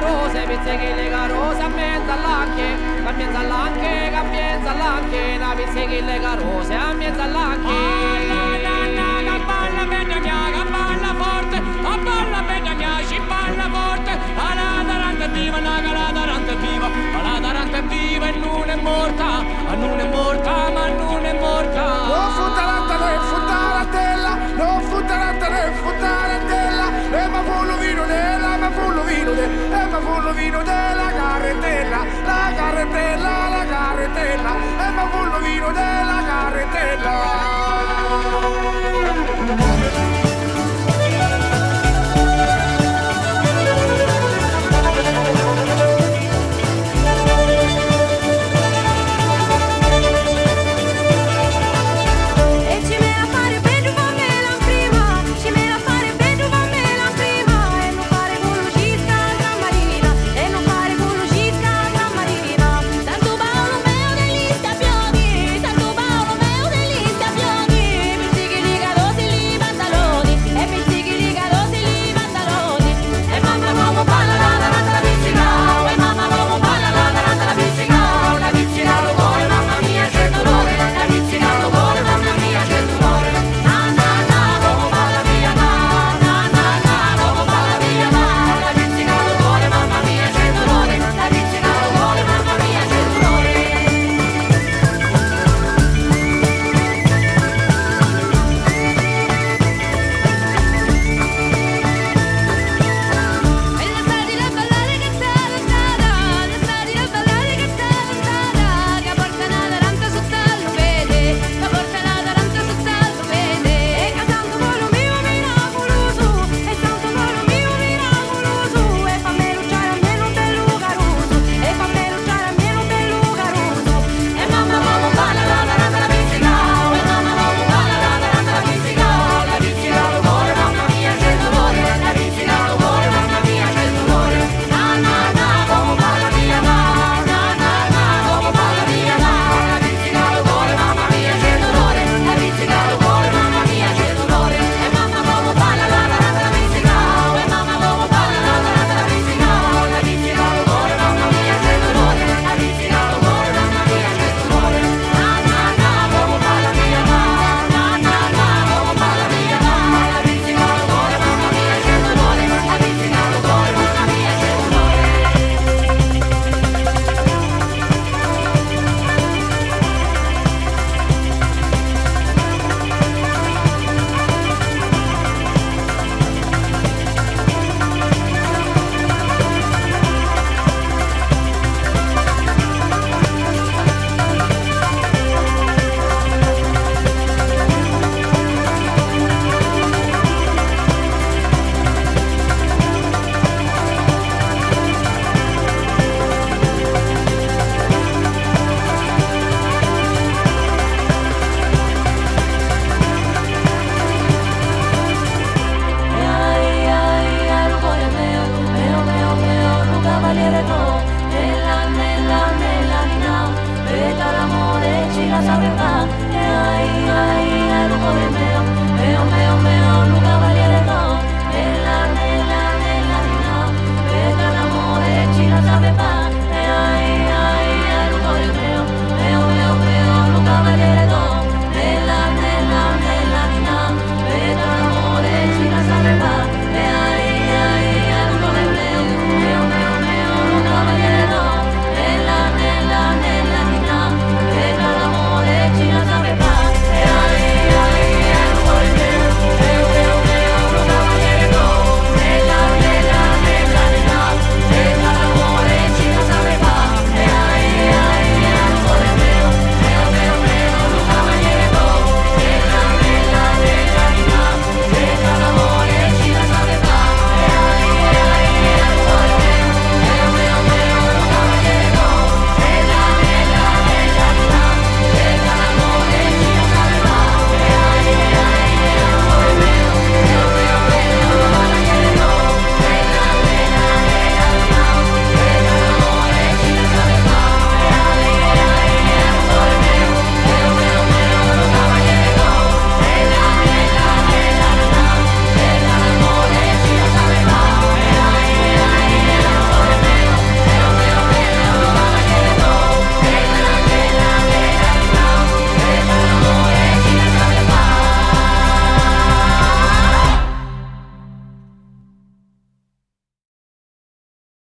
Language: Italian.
rose, pizzichille che rose, a mezzo all'anche, a mezzo all'anche, a mezzo all'anche, la pizzichille che rose, a mezzo all'anche. Che balla bella mia, che balla forte, a balla bella mia, ci balla forte, la taranta è viva, la taranta è viva, la taranta è viva e non è morta, non è morta, ma non è morta. Non futtarantele, futtaratella, non futtarantele, futtaratella, e ma fullo vino della, ma fullo vino della, e ma fullo vino della carretella, la carretella, la carretella, e ma fullo vino della carretella.